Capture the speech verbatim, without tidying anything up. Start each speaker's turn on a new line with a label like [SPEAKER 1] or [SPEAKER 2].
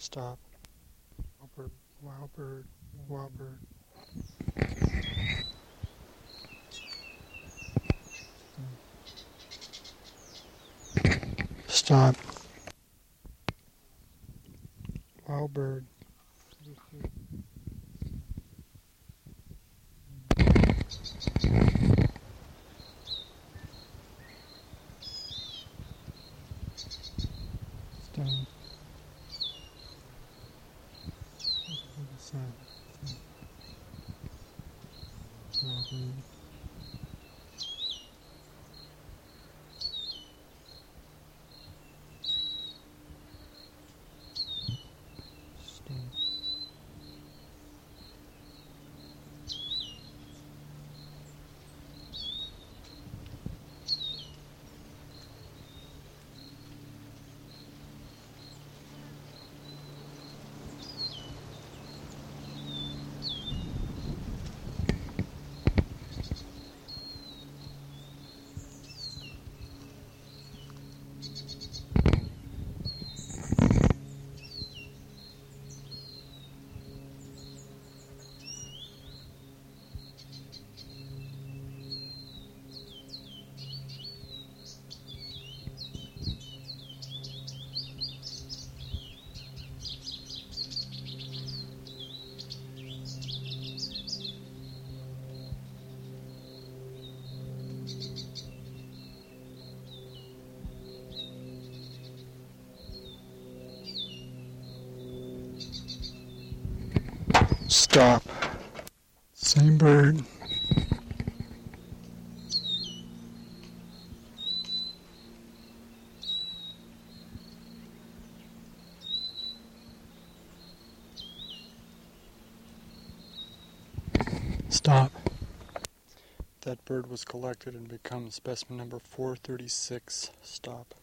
[SPEAKER 1] Stop. Wild bird, wild bird, wild bird. Stop. Wild bird. Stop. Stop. Wild bird. Stop. Stop. Same bird. Stop. That bird was collected and becomes specimen number four thirty-six. Stop.